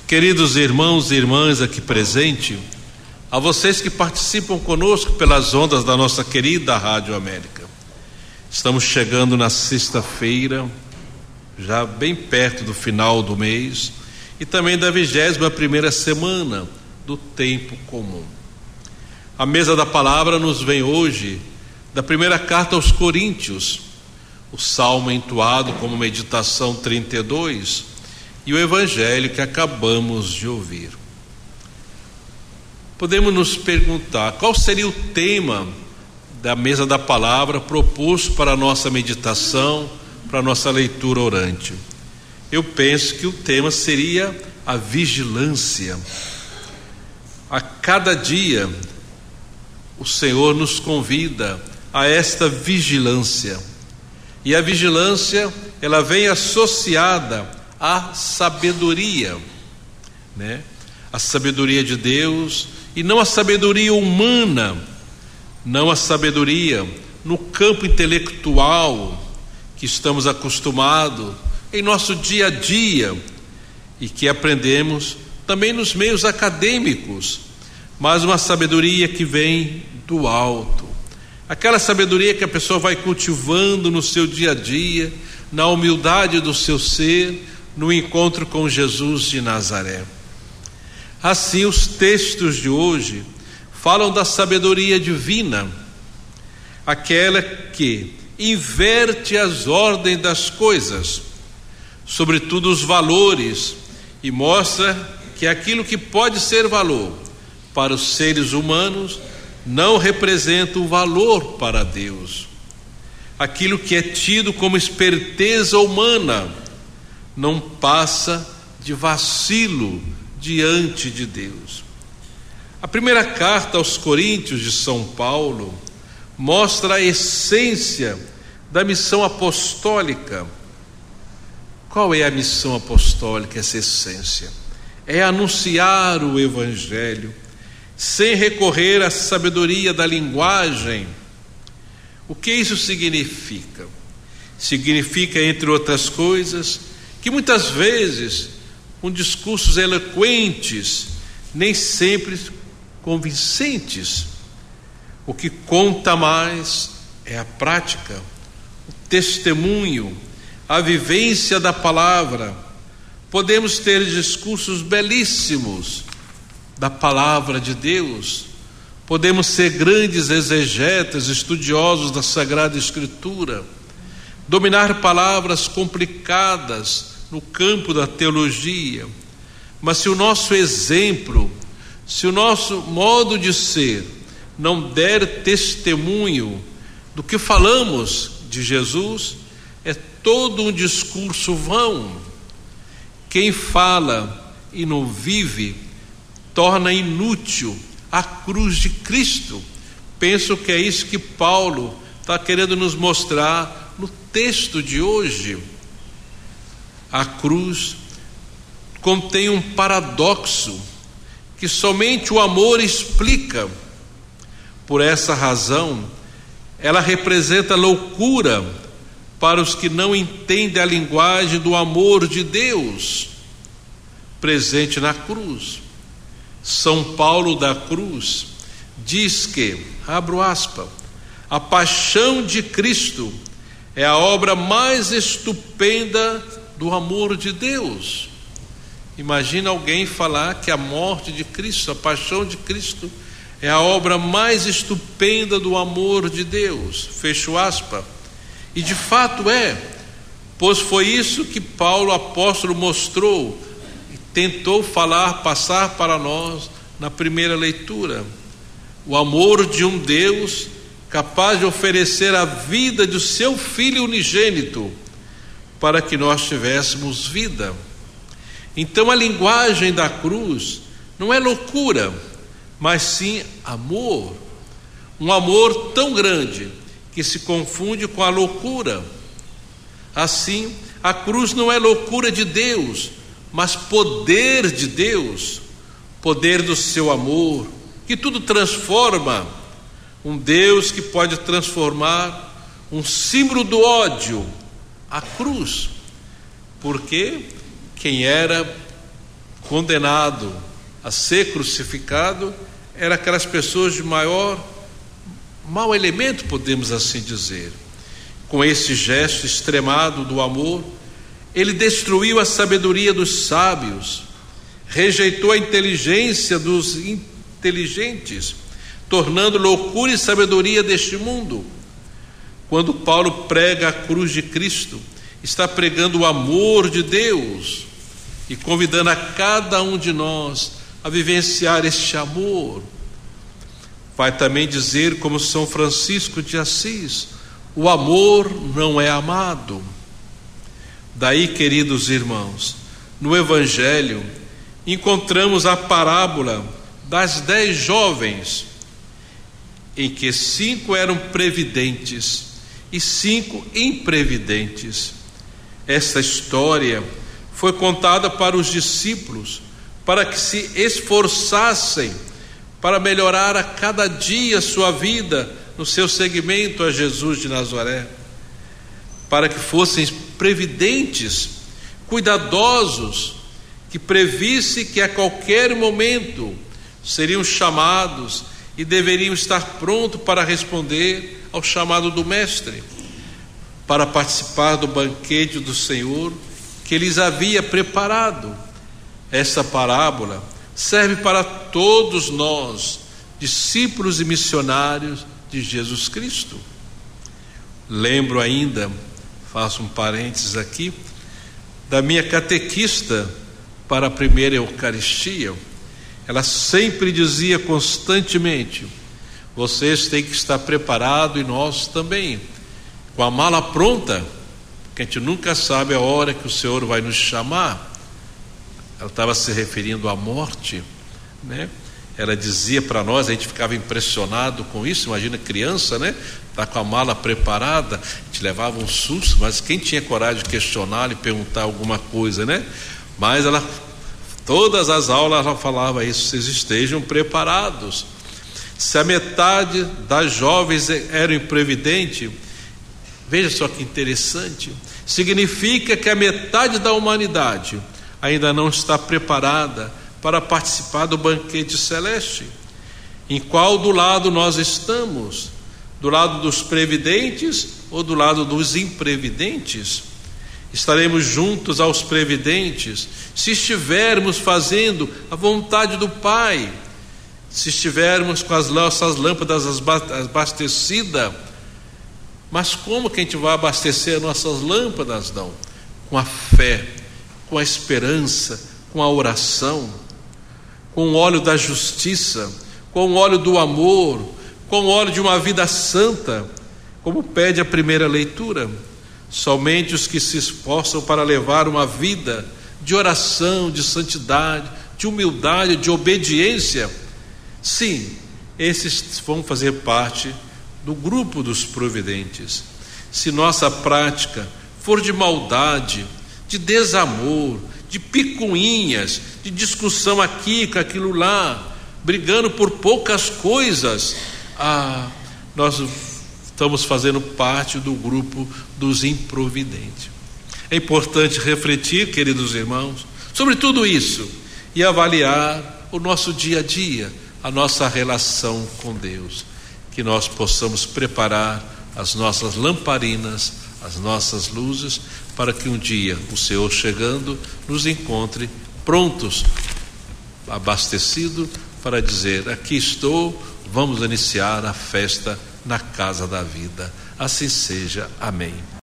Queridos irmãos e irmãs aqui presentes, a vocês que participam conosco pelas ondas da nossa querida Rádio América. Estamos chegando na sexta-feira, já bem perto do final do mês e também da 21ª semana do tempo comum. A mesa da palavra nos vem hoje da primeira carta aos Coríntios, o salmo entoado como meditação 32 e o evangelho que acabamos de ouvir. Podemos nos perguntar qual seria o tema da mesa da palavra proposto para a nossa meditação, para a nossa leitura orante. Eu penso que o tema seria a vigilância. A cada dia o Senhor nos convida a esta vigilância, e a vigilância ela vem associada à sabedoria, né? A sabedoria de Deus, e não a sabedoria humana, não a sabedoria no campo intelectual que estamos acostumados em nosso dia a dia e que aprendemos também nos meios acadêmicos, mas uma sabedoria que vem do alto, aquela sabedoria que a pessoa vai cultivando no seu dia a dia, na humildade do seu ser, no encontro com Jesus de Nazaré. Assim, os textos de hoje falam da sabedoria divina, aquela que inverte as ordens das coisas, sobretudo os valores, e mostra que aquilo que pode ser valor para os seres humanos não representa o valor para Deus. Aquilo que é tido como esperteza humana não passa de vacilo diante de Deus. A primeira carta aos Coríntios de São Paulo mostra a essência da missão apostólica. Qual é a missão apostólica, essa essência? É anunciar o evangelho sem recorrer à sabedoria da linguagem. O que isso significa? Significa, entre outras coisas, que muitas vezes, com discursos eloquentes, nem sempre convincentes, o que conta mais é a prática, o testemunho, a vivência da palavra. Podemos ter discursos belíssimos da palavra de Deus, podemos ser grandes exegetas, estudiosos da Sagrada Escritura, dominar palavras complicadas no campo da teologia, mas se o nosso exemplo, se o nosso modo de ser não der testemunho do que falamos de Jesus, é todo um discurso vão. Quem fala e não vive torna inútil a cruz de Cristo. Penso que é isso que Paulo está querendo nos mostrar no texto de hoje. A cruz contém um paradoxo que somente o amor explica. Por essa razão, ela representa loucura para os que não entendem a linguagem do amor de Deus presente na cruz. São Paulo da Cruz diz que, abro aspas, a paixão de Cristo é a obra mais estupenda do amor de Deus. Imagina alguém falar que a morte de Cristo, a paixão de Cristo é a obra mais estupenda do amor de Deus, fecho aspas. E de fato é, pois foi isso que Paulo apóstolo mostrou e tentou passar para nós na primeira leitura. O amor de um Deus capaz de oferecer a vida do seu Filho unigênito para que nós tivéssemos vida. Então a linguagem da cruz não é loucura, mas sim amor. Um amor tão grande que se confunde com a loucura. Assim, a cruz não é loucura de Deus, mas poder de Deus, poder do seu amor, que tudo transforma. Um Deus que pode transformar um símbolo do ódio, a cruz, porque quem era condenado a ser crucificado, eram aquelas pessoas de maior mau elemento, podemos assim dizer. Com esse gesto extremado do amor, ele destruiu a sabedoria dos sábios, rejeitou a inteligência dos inteligentes, tornando loucura e sabedoria deste mundo. Quando Paulo prega a cruz de Cristo, está pregando o amor de Deus e convidando a cada um de nós a vivenciar este amor. Vai também dizer, como São Francisco de Assis, o amor não é amado. Daí, queridos irmãos, no Evangelho encontramos a parábola das 10 jovens, em que 5 eram previdentes e 5 imprevidentes. Esta história foi contada para os discípulos, para que se esforçassem para melhorar a cada dia a sua vida no seu seguimento a Jesus de Nazaré, para que fossem previdentes, cuidadosos, que previsse que a qualquer momento seriam chamados e deveriam estar prontos para responder ao chamado do Mestre, para participar do banquete do Senhor que lhes havia preparado. Essa parábola serve para todos nós, discípulos e missionários de Jesus Cristo. Lembro ainda, faço um parênteses aqui, da minha catequista para a primeira Eucaristia. Ela sempre dizia constantemente: vocês têm que estar preparados, e nós também, com a mala pronta, porque a gente nunca sabe a hora que o Senhor vai nos chamar. Ela estava se referindo à morte, né? Ela dizia para nós, a gente ficava impressionado com isso. Imagina criança, né? Tá com a mala preparada, a gente levava um susto, mas quem tinha coragem de questionar e perguntar alguma coisa, né? Mas ela, todas as aulas ela falava isso: vocês estejam preparados. Se a metade das jovens eram imprevidentes, veja só que interessante, significa que a metade da humanidade ainda não está preparada para participar do banquete celeste. Em qual do lado nós estamos? Do lado dos previdentes ou do lado dos imprevidentes? Estaremos juntos aos previdentes se estivermos fazendo a vontade do Pai, se estivermos com as nossas lâmpadas abastecidas. Mas como que a gente vai abastecer as nossas lâmpadas? Não, com a fé, com a esperança, com a oração, com o óleo da justiça, com o óleo do amor, com o óleo de uma vida santa, como pede a primeira leitura. Somente os que se esforçam para levar uma vida de oração, de santidade, de humildade, de obediência, sim, esses vão fazer parte do grupo dos providentes. Se nossa prática for de maldade, de desamor, de picuinhas, de discussão aqui com aquilo lá, brigando por poucas coisas, nós estamos fazendo parte do grupo dos improvidentes. É importante refletir, queridos irmãos, sobre tudo isso e avaliar o nosso dia a dia, a nossa relação com Deus, que nós possamos preparar as nossas lamparinas, as nossas luzes, para que um dia o Senhor chegando nos encontre prontos, abastecido, para dizer: aqui estou, vamos iniciar a festa na casa da vida. Assim seja. Amém.